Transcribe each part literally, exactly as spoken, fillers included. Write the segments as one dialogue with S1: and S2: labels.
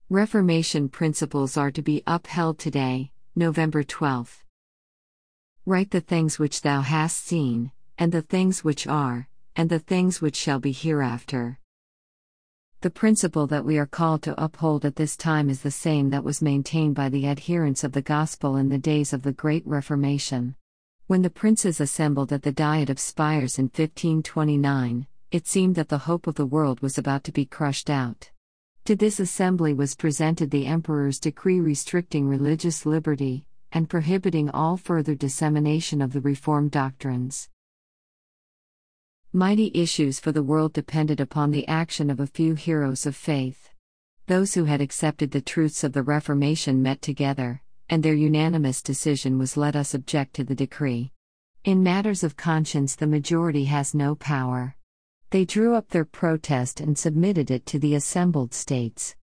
S1: Reformation principles are to be upheld today, November twelfth. Write the things which thou hast seen, and the things which are, and the things which shall be hereafter. The principle that we are called to uphold at this time is the same that was maintained by the adherents of the gospel in the days of the Great Reformation. When the princes assembled at the Diet of Spires in fifteen twenty-nine, it seemed that the hope of the world was about to be crushed out. To this assembly was presented the emperor's decree restricting religious liberty, and prohibiting all further dissemination of the Reformed doctrines. Mighty issues for the world depended upon the action of a few heroes of faith. Those who had accepted the truths of the Reformation met together, and their unanimous decision was, "Let us object to the decree." In matters of conscience, the majority has no power. They drew up their protest and submitted it to the assembled states.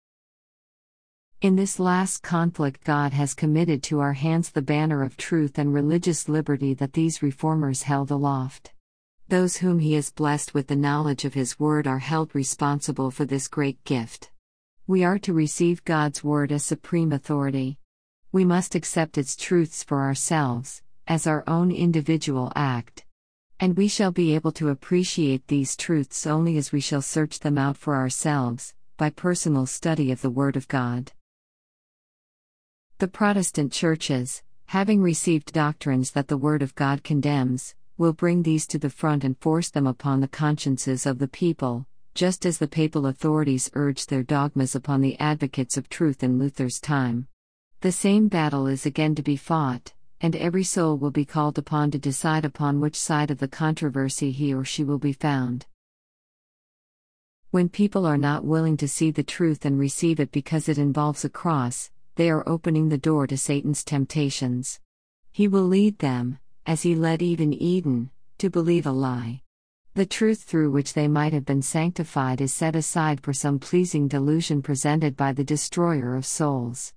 S1: In this last conflict, God has committed to our hands the banner of truth and religious liberty that these reformers held aloft. Those whom He has blessed with the knowledge of His Word are held responsible for this great gift. We are to receive God's Word as supreme authority. We must accept its truths for ourselves, as our own individual act. And we shall be able to appreciate these truths only as we shall search them out for ourselves, by personal study of the Word of God. The Protestant churches, having received doctrines that the Word of God condemns, will bring these to the front and force them upon the consciences of the people, just as the papal authorities urged their dogmas upon the advocates of truth in Luther's time. The same battle is again to be fought, and every soul will be called upon to decide upon which side of the controversy he or she will be found. When people are not willing to see the truth and receive it because it involves a cross, they are opening the door to Satan's temptations. He will lead them, as he led Eve in Eden, to believe a lie. The truth through which they might have been sanctified is set aside for some pleasing delusion presented by the destroyer of souls.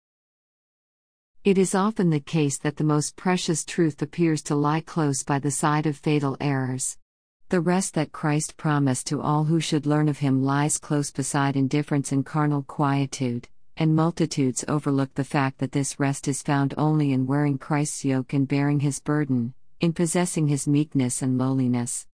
S1: It is often the case that the most precious truth appears to lie close by the side of fatal errors. The rest that Christ promised to all who should learn of Him lies close beside indifference and carnal quietude, and multitudes overlook the fact that this rest is found only in wearing Christ's yoke and bearing His burden, in possessing His meekness and lowliness.